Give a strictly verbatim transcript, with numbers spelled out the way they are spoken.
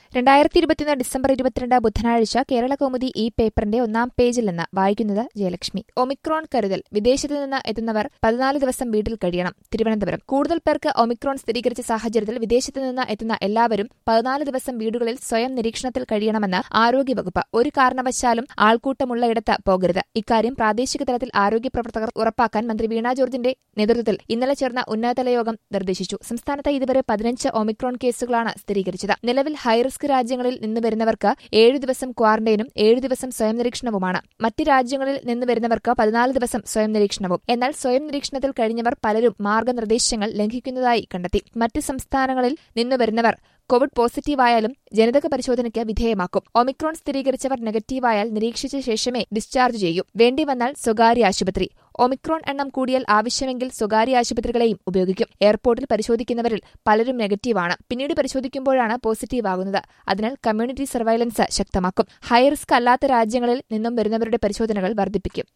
രണ്ടായിരത്തി ഇരുപത്തിയൊന്ന് ഡിസംബർ ഇരുപത്തിരണ്ട് ബുധനാഴ്ച കേരളകൗമുദി ഈ പേപ്പറിന്റെ ഒന്നാം പേജിൽ നിന്ന് വായിക്കുന്നത് ജയലക്ഷ്മി. ഒമിക്രോൺ കരുതൽ. വിദേശത്തു നിന്ന് എത്തുന്നവർ പതിനാല് ദിവസം വീട്ടിൽ കഴിയണം. തിരുവനന്തപുരം. കൂടുതൽ പേർക്ക് ഒമിക്രോൺ സ്ഥിരീകരിച്ച സാഹചര്യത്തിൽ വിദേശത്തു നിന്ന് എത്തുന്ന എല്ലാവരും പതിനാല് ദിവസം വീടുകളിൽ സ്വയം നിരീക്ഷണത്തിൽ കഴിയണമെന്ന് ആരോഗ്യവകുപ്പ്. ഒരു കാരണവശാലും ആൾക്കൂട്ടമുള്ളയിടത്ത് പോകരുത്. ഇക്കാര്യം പ്രാദേശിക തലത്തിൽ ആരോഗ്യ പ്രവർത്തകർ ഉറപ്പാക്കാൻ മന്ത്രി വീണ ജോർജിന്റെ നേതൃത്വത്തിൽ ഇന്നലെ ചേർന്ന ഉന്നതതല യോഗം നിർദ്ദേശിച്ചു. സംസ്ഥാനത്ത് ഇതുവരെ പതിനഞ്ച് ഒമിക്രോൺ കേസുകളാണ് സ്ഥിരീകരിച്ചത്. നിലവിൽ ഹൈറിസ്ക് രാജ്യങ്ങളിൽ നിന്ന് വരുന്നവർക്ക് ഏഴു ദിവസം ക്വാറന്റൈനും ഏഴു ദിവസം സ്വയം നിരീക്ഷണവുമാണ്. മറ്റ് രാജ്യങ്ങളിൽ നിന്ന് വരുന്നവർക്ക് പതിനാല് ദിവസം സ്വയം നിരീക്ഷണവും. എന്നാൽ സ്വയം നിരീക്ഷണത്തിൽ കഴിഞ്ഞവർ പലരും മാർഗനിർദ്ദേശങ്ങൾ ലംഘിക്കുന്നതായി കണ്ടെത്തി. മറ്റ് സംസ്ഥാനങ്ങളിൽ നിന്ന് വരുന്നവർ കോവിഡ് പോസിറ്റീവായാലും ജനിതക പരിശോധനയ്ക്ക് വിധേയമാക്കും. ഒമിക്രോൺ സ്ഥിരീകരിച്ചവർ നെഗറ്റീവായാൽ നിരീക്ഷിച്ച ശേഷമേ ഡിസ്ചാർജ് ചെയ്യൂ. വേണ്ടിവന്നാൽ സ്വകാര്യ ആശുപത്രി. ഒമിക്രോൺ എണ്ണം കൂടിയാൽ ആവശ്യമെങ്കിൽ സ്വകാര്യ ആശുപത്രികളെയും ഉപയോഗിക്കും. എയർപോർട്ടിൽ പരിശോധിക്കുന്നവരിൽ പലരും നെഗറ്റീവാണ്. പിന്നീട് പരിശോധിക്കുമ്പോഴാണ് പോസിറ്റീവ് ആകുന്നത്. അതിനാൽ കമ്മ്യൂണിറ്റി സർവൈലൻസ് ശക്തമാക്കും. ഹൈറിസ്ക് അല്ലാത്ത രാജ്യങ്ങളിൽ നിന്നും വരുന്നവരുടെ പരിശോധനകൾ വർദ്ധിപ്പിക്കും.